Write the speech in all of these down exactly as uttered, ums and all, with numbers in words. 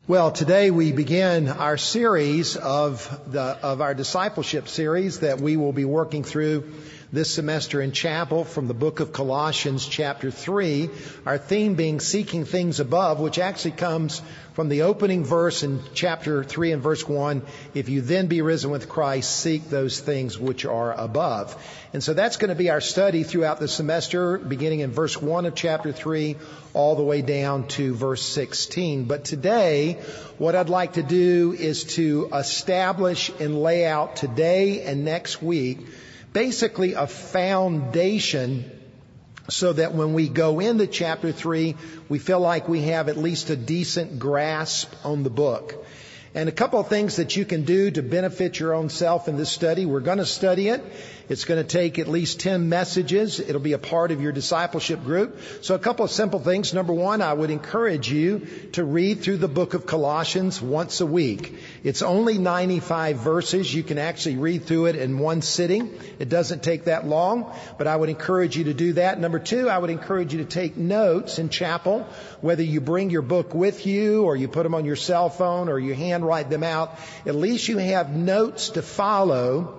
Well, today we begin our series of the of our discipleship series that we will be working through this semester in chapel from the book of Colossians chapter three, our theme being seeking things above, which actually comes from the opening verse in chapter three and verse one, if you then be risen with Christ, seek those things which are above. And so that's going to be our study throughout the semester, beginning in verse one of chapter three, all the way down to verse sixteen. But today, what I'd like to do is to establish and lay out today and next week basically a foundation so that when we go into chapter three, we feel like we have at least a decent grasp on the book. And a couple of things that you can do to benefit your own self in this study. We're going to study it. It's going to take at least ten messages. It'll be a part of your discipleship group. So a couple of simple things. Number one, I would encourage you to read through the book of Colossians once a week. It's only ninety-five verses. You can actually read through it in one sitting. It doesn't take that long, but I would encourage you to do that. Number two, I would encourage you to take notes in chapel, whether you bring your book with you or you put them on your cell phone or you handwrite them out. At least you have notes to follow,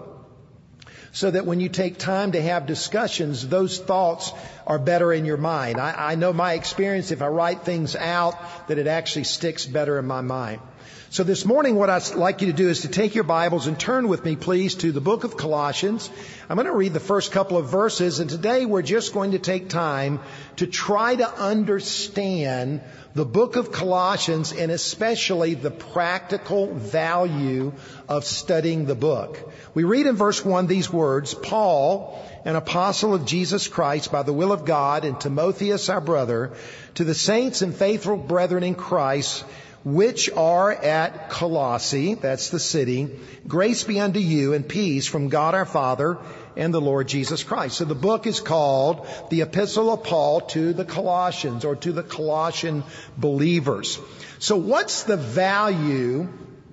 so that when you take time to have discussions, those thoughts are better in your mind. I, I know my experience, if I write things out, that it actually sticks better in my mind. So this morning, what I'd like you to do is to take your Bibles and turn with me, please, to the book of Colossians. I'm going to read the first couple of verses, and today we're just going to take time to try to understand the book of Colossians and especially the practical value of studying the book. We read in verse one these words, Paul, an apostle of Jesus Christ by the will of God, and Timotheus our brother, to the saints and faithful brethren in Christ, which are at Colossae, that's the city, grace be unto you and peace from God our Father and the Lord Jesus Christ. So the book is called the Epistle of Paul to the Colossians, or to the Colossian believers. So what's the value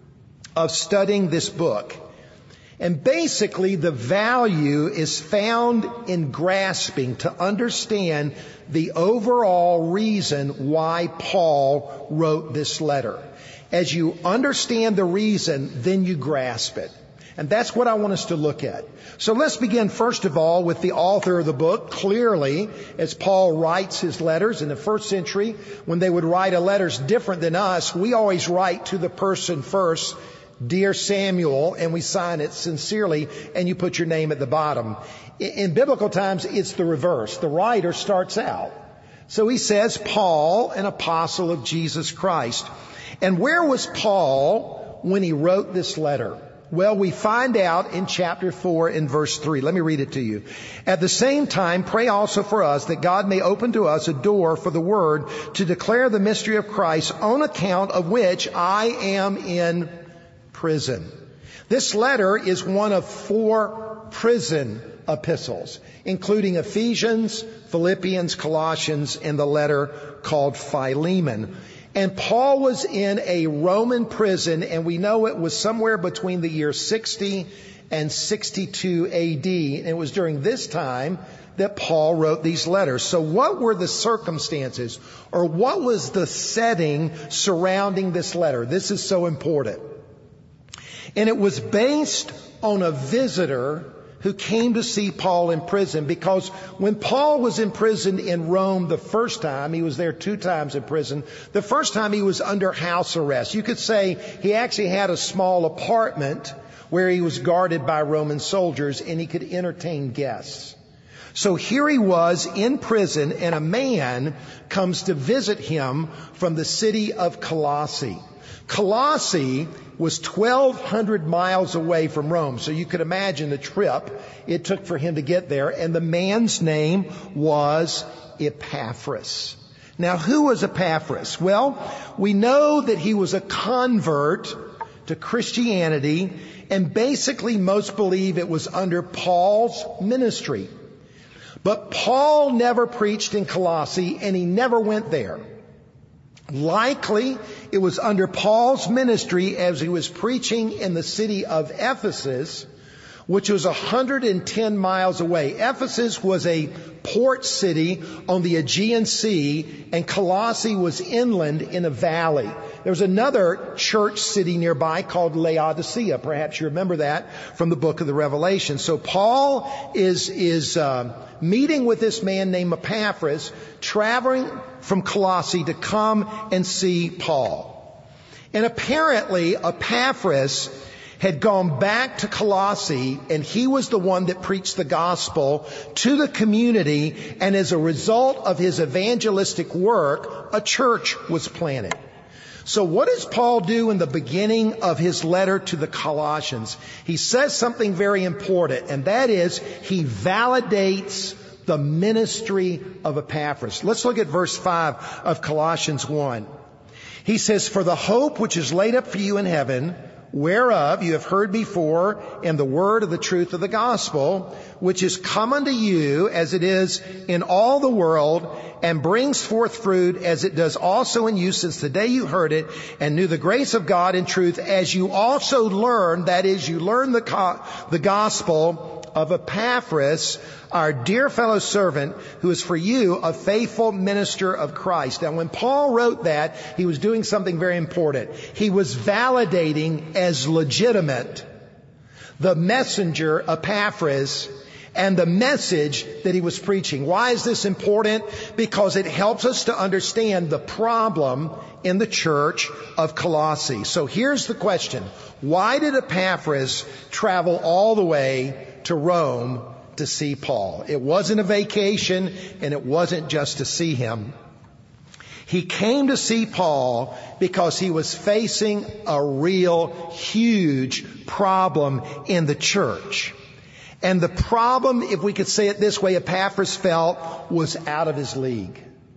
of studying this book? And basically the value is found in grasping to understand the overall reason why Paul wrote this letter. As you understand the reason, then you grasp it. And that's what I want us to look at. So let's begin first of all with the author of the book. Clearly, as Paul writes his letters in the first century, when they would write a letters different than us, we always write to the person first, Dear Samuel, and we sign it sincerely, and you put your name at the bottom. In biblical times, it's the reverse. The writer starts out. So he says, Paul, an apostle of Jesus Christ. And where was Paul when he wrote this letter? Well, we find out in chapter four in verse three. Let me read it to you. At the same time, pray also for us that God may open to us a door for the word to declare the mystery of Christ, on account of which I am in prison. This letter is one of four prison epistles, including Ephesians, Philippians, Colossians, and the letter called Philemon. And Paul was in a Roman prison, and we know it was somewhere between the year sixty and sixty-two A D. And it was during this time that Paul wrote these letters. So what were the circumstances, or what was the setting surrounding this letter? This is so important. And it was based on a visitor who came to see Paul in prison, because when Paul was imprisoned in Rome the first time, he was there two times in prison. The first time he was under house arrest. You could say he actually had a small apartment where he was guarded by Roman soldiers and he could entertain guests. So here he was in prison, and a man comes to visit him from the city of Colossae. Colossae was twelve hundred miles away from Rome, so you could imagine the trip it took for him to get there. And the man's name was Epaphras. Now, who was Epaphras? Well, we know that he was a convert to Christianity, and basically most believe it was under Paul's ministry. But Paul never preached in Colossae, and he never went there. Likely, it was under Paul's ministry as he was preaching in the city of Ephesus, which was one hundred ten miles away. Ephesus was a port city on the Aegean Sea, and Colossae was inland in a valley. There was another church city nearby called Laodicea. Perhaps you remember that from the book of the Revelation. So Paul is, is, uh, meeting with this man named Epaphras, traveling from Colossae to come and see Paul. And apparently Epaphras had gone back to Colossae, and he was the one that preached the gospel to the community, and as a result of his evangelistic work, a church was planted. So what does Paul do in the beginning of his letter to the Colossians? He says something very important, and that is he validates the ministry of Epaphras. Let's look at verse five of Colossians one. He says, "For the hope which is laid up for you in heaven, whereof you have heard before in the word of the truth of the gospel, which is come unto you as it is in all the world, and brings forth fruit as it does also in you since the day you heard it, and knew the grace of God in truth, as you also learned," that is, you learned the, co- the gospel of Epaphras, our dear fellow servant, who is for you a faithful minister of Christ. Now, when Paul wrote that, he was doing something very important. He was validating as legitimate the messenger Epaphras and the message that he was preaching. Why is this important? Because it helps us to understand the problem in the church of Colossae. So here's the question. Why did Epaphras travel all the way to Rome to see Paul? It wasn't a vacation, and it wasn't just to see him. He came to see Paul because he was facing a real huge problem in the church. And the problem, if we could say it this way, Epaphras felt was out of his league.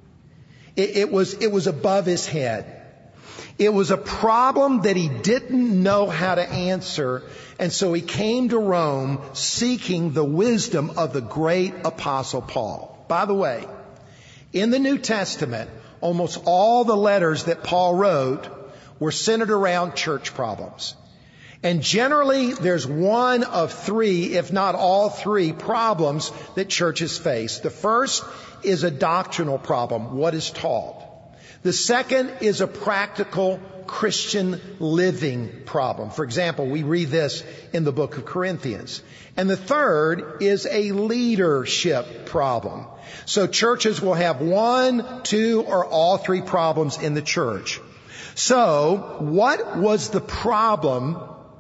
It, it was, it was above his head. It was a problem that he didn't know how to answer, and so he came to Rome seeking the wisdom of the great apostle Paul. By the way, in the New Testament, almost all the letters that Paul wrote were centered around church problems. And generally, there's one of three, if not all three, problems that churches face. The first is a doctrinal problem, what is taught. The second is a practical Christian living problem. For example, we read this in the book of Corinthians. And the third is a leadership problem. So churches will have one, two, or all three problems in the church. So, what was the problem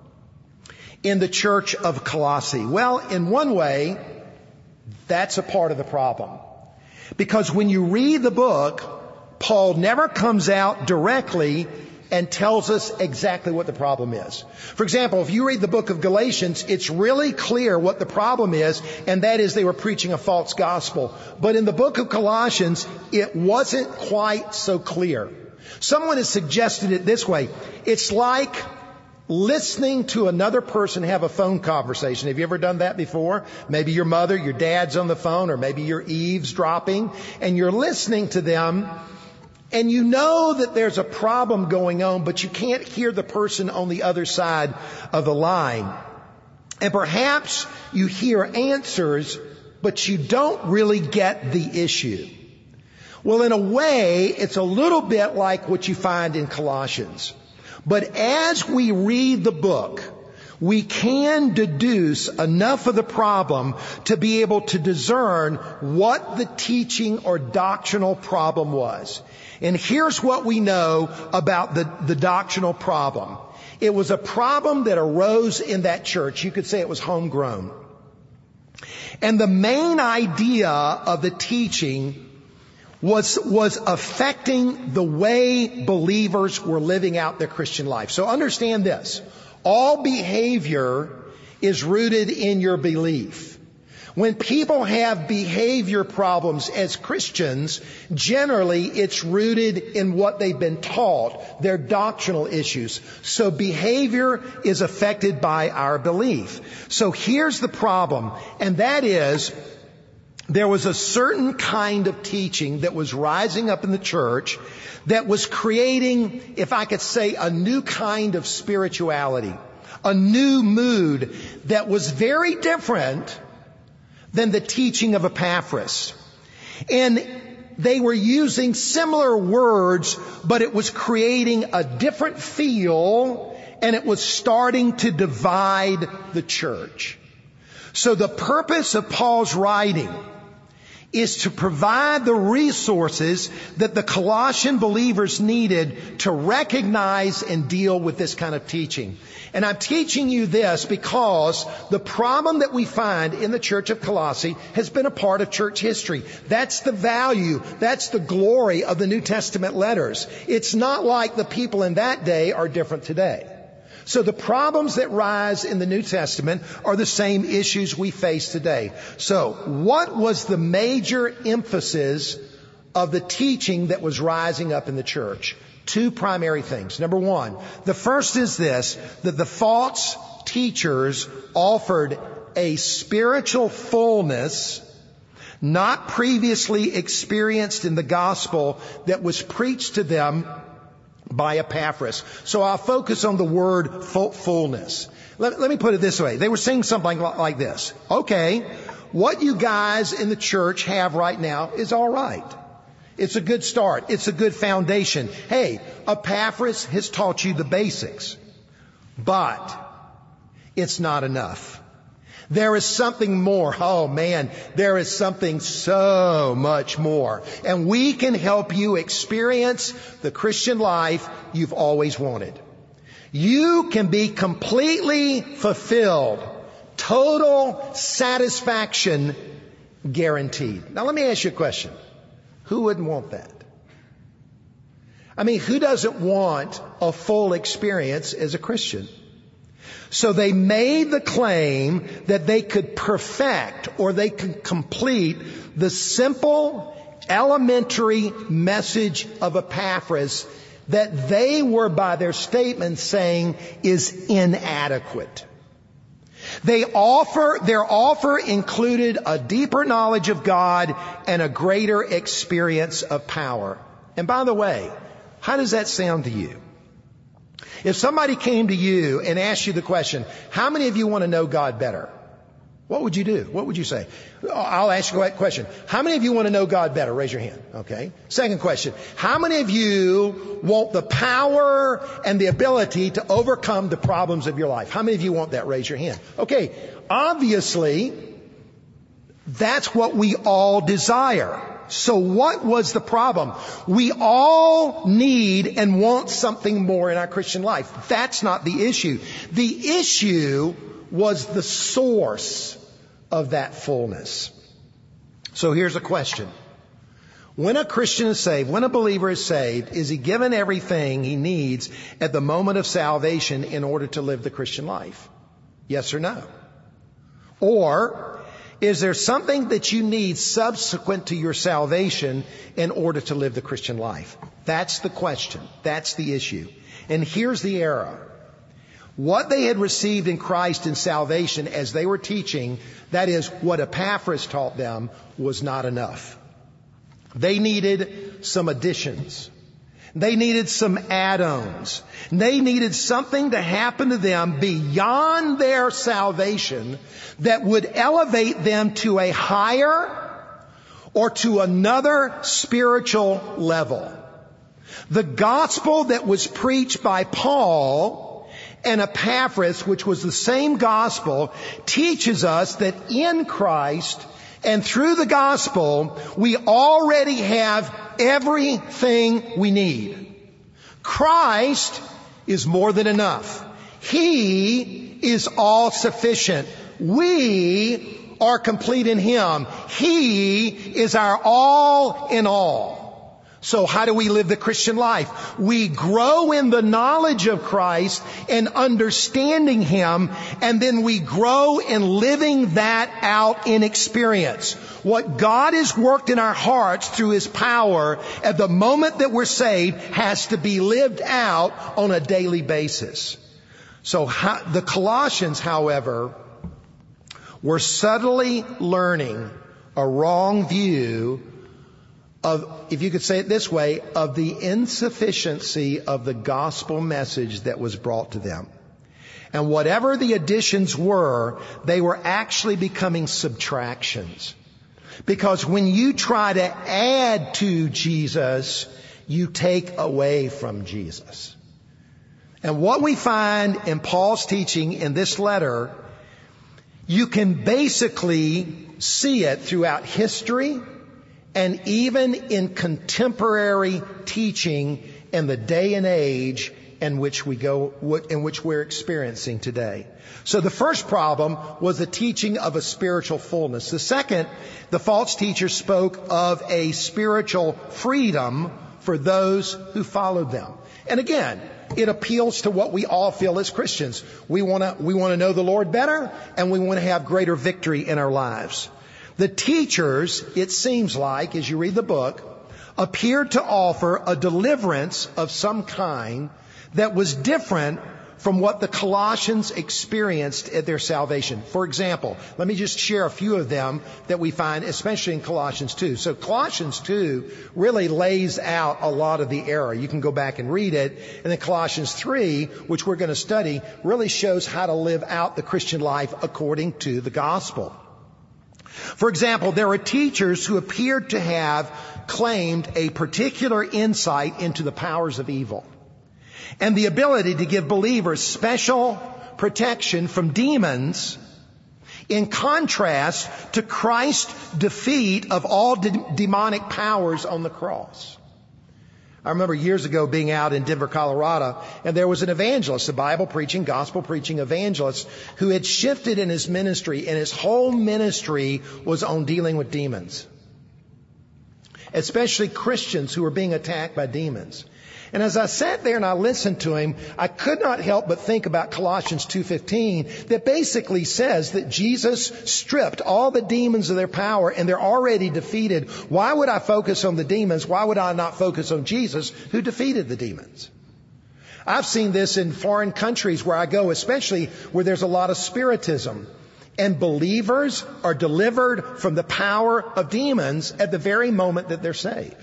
in the church of Colossae? Well, in one way, that's a part of the problem. Because when you read the book, Paul never comes out directly and tells us exactly what the problem is. For example, if you read the book of Galatians, it's really clear what the problem is, and that is they were preaching a false gospel. But in the book of Colossians, it wasn't quite so clear. Someone has suggested it this way. It's like listening to another person have a phone conversation. Have you ever done that before? Maybe your mother, your dad's on the phone, or maybe you're eavesdropping, and you're listening to them, and you know that there's a problem going on, but you can't hear the person on the other side of the line. And perhaps you hear answers, but you don't really get the issue. Well, in a way, it's a little bit like what you find in Colossians. But as we read the book, we can deduce enough of the problem to be able to discern what the teaching or doctrinal problem was. And here's what we know about the, the doctrinal problem. It was a problem that arose in that church. You could say it was homegrown. And the main idea of the teaching was, was affecting the way believers were living out their Christian life. So understand this. All behavior is rooted in your belief. When people have behavior problems as Christians, generally it's rooted in what they've been taught, their doctrinal issues. So behavior is affected by our belief. So here's the problem, and that is there was a certain kind of teaching that was rising up in the church that was creating, if I could say, a new kind of spirituality, a new mood that was very different than the teaching of Epaphras. And they were using similar words, but it was creating a different feel, and it was starting to divide the church. So the purpose of Paul's writing is to provide the resources that the Colossian believers needed to recognize and deal with this kind of teaching. And I'm teaching you this because the problem that we find in the church of Colossae has been a part of church history. That's the value, that's the glory of the New Testament letters. It's not like the people in that day are different today. So the problems that rise in the New Testament are the same issues we face today. So what was the major emphasis of the teaching that was rising up in the church? Two primary things. Number one, the first is this, that the false teachers offered a spiritual fullness not previously experienced in the gospel that was preached to them by Epaphras. So I'll focus on the word fullness. Let, let me put it this way. They were saying something like this. Okay, what you guys in the church have right now is all right. It's a good start. It's a good foundation. Hey, Epaphras has taught you the basics, but it's not enough. There is something more. Oh man, there is something so much more. And we can help you experience the Christian life you've always wanted. You can be completely fulfilled. Total satisfaction guaranteed. Now let me ask you a question. Who wouldn't want that? I mean, who doesn't want a full experience as a Christian? So they made the claim that they could perfect or they could complete the simple, elementary message of Epaphras that they were, by their statement, saying is inadequate. They offer, their offer included a deeper knowledge of God and a greater experience of power. And by the way, how does that sound to you? If somebody came to you and asked you the question, how many of you want to know God better? What would you do? What would you say? I'll ask you that question. How many of you want to know God better? Raise your hand. Okay. Second question. How many of you want the power and the ability to overcome the problems of your life? How many of you want that? Raise your hand. Okay. Obviously, that's what we all desire. So what was the problem? We all need and want something more in our Christian life. That's not the issue. The issue was the source of that fullness. So here's a question. When a Christian is saved, when a believer is saved, is he given everything he needs at the moment of salvation in order to live the Christian life? Yes or no? Or is there something that you need subsequent to your salvation in order to live the Christian life? That's the question. That's the issue. And here's the error. What they had received in Christ in salvation as they were teaching, that is what Epaphras taught them, was not enough. They needed some additions. They needed some add-ons. They needed something to happen to them beyond their salvation that would elevate them to a higher or to another spiritual level. The gospel that was preached by Paul and Epaphras, which was the same gospel, teaches us that in Christ and through the gospel, we already have everything we need. Christ is more than enough. He is all sufficient. We are complete in Him. He is our all in all. So how do we live the Christian life? We grow in the knowledge of Christ and understanding Him, and then we grow in living that out in experience. What God has worked in our hearts through His power at the moment that we're saved has to be lived out on a daily basis. So how, the Colossians, however, were subtly learning a wrong view of, if you could say it this way, of the insufficiency of the gospel message that was brought to them. And whatever the additions were, they were actually becoming subtractions. Because when you try to add to Jesus, you take away from Jesus. And what we find in Paul's teaching in this letter, you can basically see it throughout history and even in contemporary teaching in the day and age in which we go, in which we're experiencing today. So the first problem was the teaching of a spiritual fullness. The second, the false teachers spoke of a spiritual freedom for those who followed them. And again, it appeals to what we all feel as Christians. We want to, we want to know the Lord better, and we want to have greater victory in our lives. The teachers, it seems like, as you read the book, appeared to offer a deliverance of some kind that was different from what the Colossians experienced at their salvation. For example, let me just share a few of them that we find, especially in Colossians two. So Colossians two really lays out a lot of the error. You can go back and read it. And then Colossians three, which we're going to study, really shows how to live out the Christian life according to the gospel. For example, there are teachers who appeared to have claimed a particular insight into the powers of evil and the ability to give believers special protection from demons, in contrast to Christ's defeat of all de- demonic powers on the cross. I remember years ago being out in Denver, Colorado, and there was an evangelist, a Bible preaching, gospel preaching evangelist, who had shifted in his ministry, and his whole ministry was on dealing with demons, especially Christians who were being attacked by demons. And as I sat there and I listened to him, I could not help but think about Colossians two fifteen, that basically says that Jesus stripped all the demons of their power and they're already defeated. Why would I focus on the demons? Why would I not focus on Jesus, who defeated the demons? I've seen this in foreign countries where I go, especially where there's a lot of spiritism. And believers are delivered from the power of demons at the very moment that they're saved.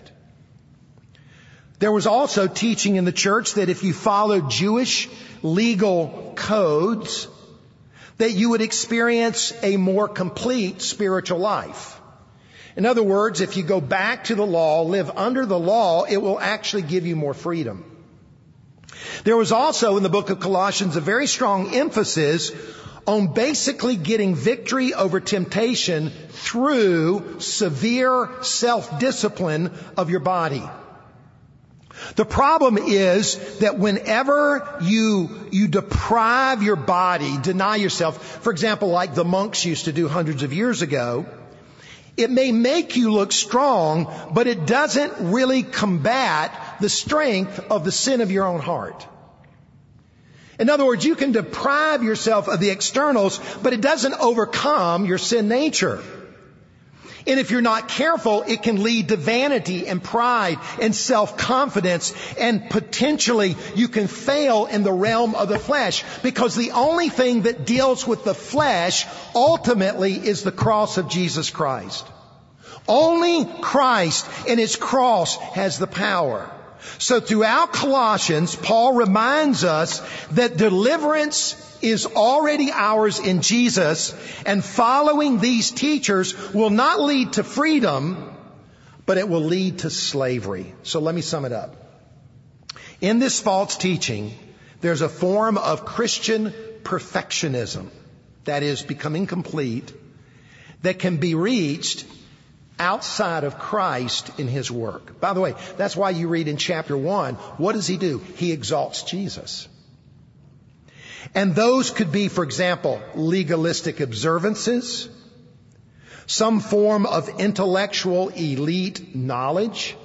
There was also teaching in the church that if you followed Jewish legal codes, that you would experience a more complete spiritual life. In other words, if you go back to the law, live under the law, it will actually give you more freedom. There was also in the book of Colossians a very strong emphasis on basically getting victory over temptation through severe self-discipline of your body. The problem is that whenever you, you deprive your body, deny yourself, for example, like the monks used to do hundreds of years ago, it may make you look strong, but it doesn't really combat the strength of the sin of your own heart. In other words, you can deprive yourself of the externals, but it doesn't overcome your sin nature. And if you're not careful, it can lead to vanity and pride and self-confidence, and potentially you can fail in the realm of the flesh, because the only thing that deals with the flesh ultimately is the cross of Jesus Christ. Only Christ and His cross has the power. So throughout Colossians, Paul reminds us that deliverance is already ours in Jesus, and following these teachers will not lead to freedom, but it will lead to slavery. So let me sum it up. In this false teaching, there's a form of Christian perfectionism, that is, becoming complete, that can be reached outside of Christ in His work. By the way, that's why you read in chapter one, what does He do? He exalts Jesus. And those could be, for example, legalistic observances, some form of intellectual elite knowledge,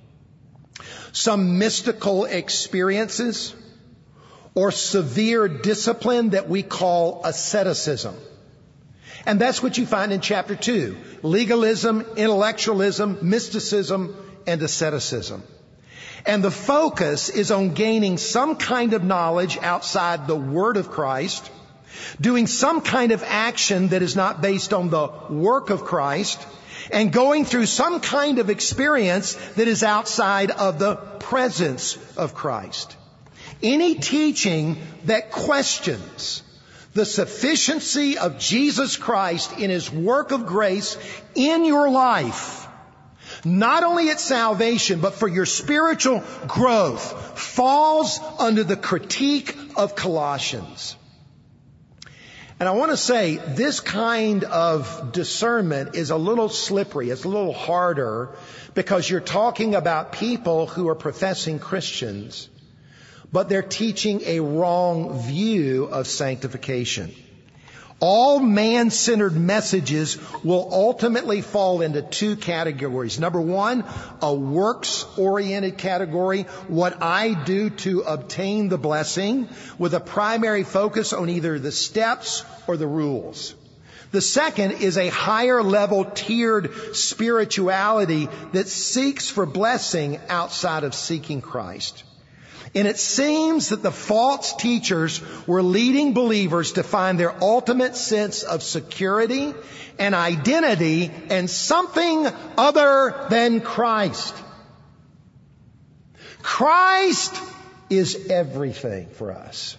some mystical experiences, or severe discipline that we call asceticism. And that's what you find in chapter two. Legalism, intellectualism, mysticism, and asceticism. And the focus is on gaining some kind of knowledge outside the Word of Christ, doing some kind of action that is not based on the work of Christ, and going through some kind of experience that is outside of the presence of Christ. Any teaching that questions the sufficiency of Jesus Christ in His work of grace in your life, not only at salvation, but for your spiritual growth, falls under the critique of Colossians. And I want to say this kind of discernment is a little slippery. It's a little harder because you're talking about people who are professing Christians, but they're teaching a wrong view of sanctification. All man-centered messages will ultimately fall into two categories. Number one, a works-oriented category, what I do to obtain the blessing, with a primary focus on either the steps or the rules. The second is a higher level tiered spirituality that seeks for blessing outside of seeking Christ. And it seems that the false teachers were leading believers to find their ultimate sense of security and identity in something other than Christ. Christ is everything for us.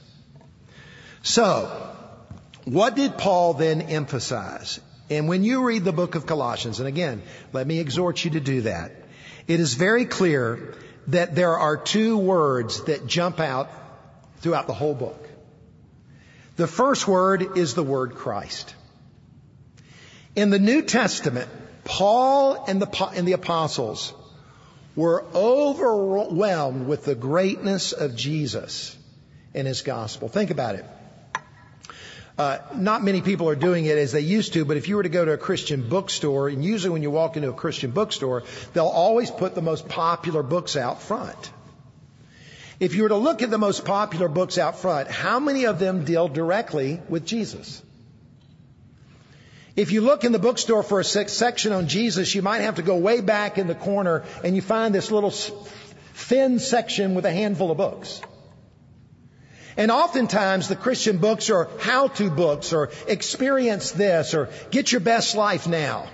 So, what did Paul then emphasize? And when you read the book of Colossians, and again, let me exhort you to do that, it is very clear that there are two words that jump out throughout the whole book. The first word is the word Christ. In the New Testament, Paul and the, and the apostles were overwhelmed with the greatness of Jesus and His gospel. Think about it. Uh, not many people are doing it as they used to, but if you were to go to a Christian bookstore, and usually when you walk into a Christian bookstore, they'll always put the most popular books out front. If you were to look at the most popular books out front, how many of them deal directly with Jesus? If you look in the bookstore for a section on Jesus, you might have to go way back in the corner and you find this little thin section with a handful of books. And oftentimes the Christian books are how-to books, or experience this, or get your best life now.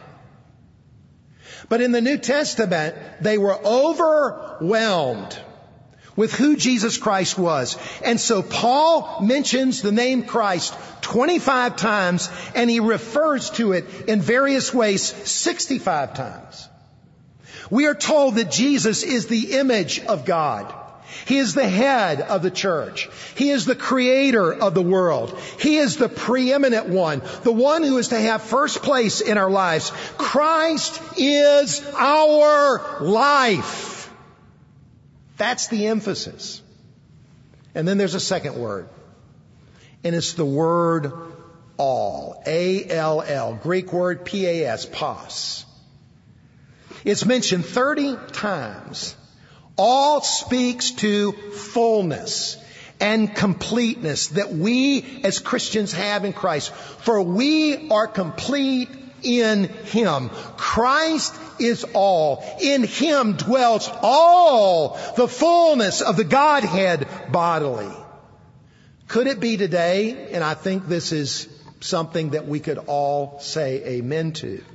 But in the New Testament, they were overwhelmed with who Jesus Christ was. And so Paul mentions the name Christ twenty-five times, and he refers to it in various ways sixty-five times. We are told that Jesus is the image of God. He is the head of the church. He is the creator of the world. He is the preeminent one, the one who is to have first place in our lives. Christ is our life. That's the emphasis. And then there's a second word. And it's the word all. A L L. Greek word P A S. Pas. It's mentioned thirty times. All speaks to fullness and completeness that we as Christians have in Christ. For we are complete in Him. Christ is all. In Him dwells all the fullness of the Godhead bodily. Could it be today, and I think this is something that we could all say amen to,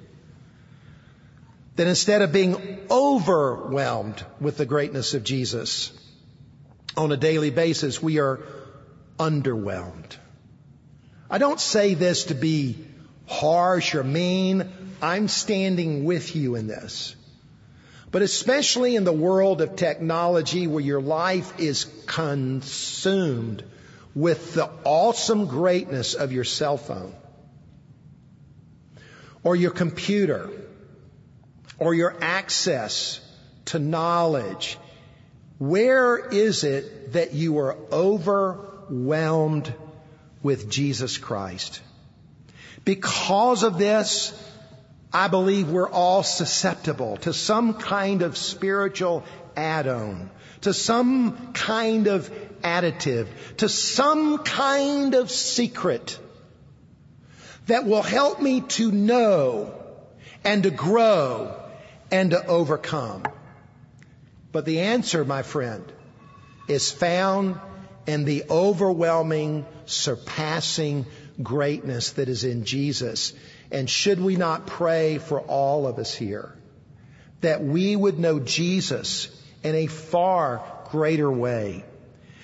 that instead of being overwhelmed with the greatness of Jesus on a daily basis, we are underwhelmed. I don't say this to be harsh or mean. I'm standing with you in this. But especially in the world of technology where your life is consumed with the awesome greatness of your cell phone or your computer, or your access to knowledge, where is it that you are overwhelmed with Jesus Christ? Because of this, I believe we're all susceptible to some kind of spiritual add-on, to some kind of additive, to some kind of secret that will help me to know and to grow and to overcome. But the answer, my friend, is found in the overwhelming, surpassing greatness that is in Jesus. And should we not pray for all of us here that we would know Jesus in a far greater way?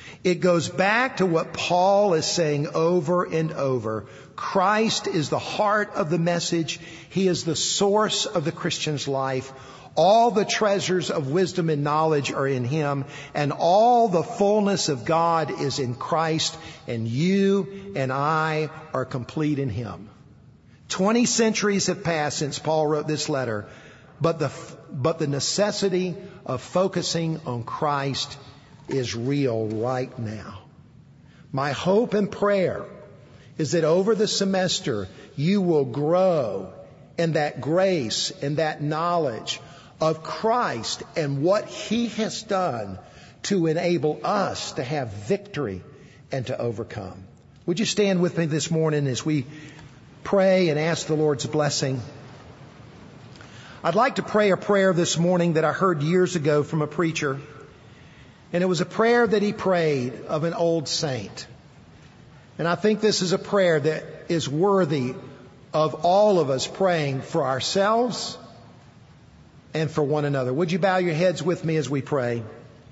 It goes back to what Paul is saying over and over. Christ is the heart of the message. He is the source of the Christian's life. All the treasures of wisdom and knowledge are in Him, and all the fullness of God is in Christ, and you and I are complete in Him. Twenty centuries have passed since Paul wrote this letter, but the, but the necessity of focusing on Christ is real right now. My hope and prayer is that over the semester you will grow in that grace and that knowledge of Christ and what He has done to enable us to have victory and to overcome. Would you stand with me this morning as we pray and ask the Lord's blessing? I'd like to pray a prayer this morning that I heard years ago from a preacher. And it was a prayer that he prayed of an old saint. And I think this is a prayer that is worthy of all of us praying for ourselves and for one another. Would you bow your heads with me as we pray?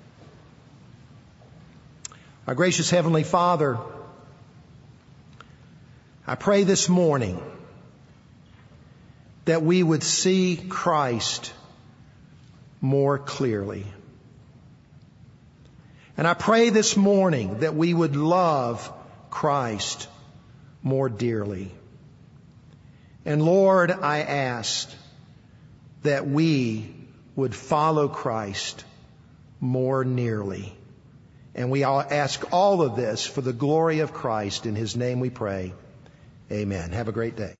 Our gracious Heavenly Father, I pray this morning that we would see Christ more clearly. And I pray this morning that we would love Christ more dearly. And Lord, I ask that we would follow Christ more nearly. And we all ask all of this for the glory of Christ. In His name we pray. Amen. Have a great day.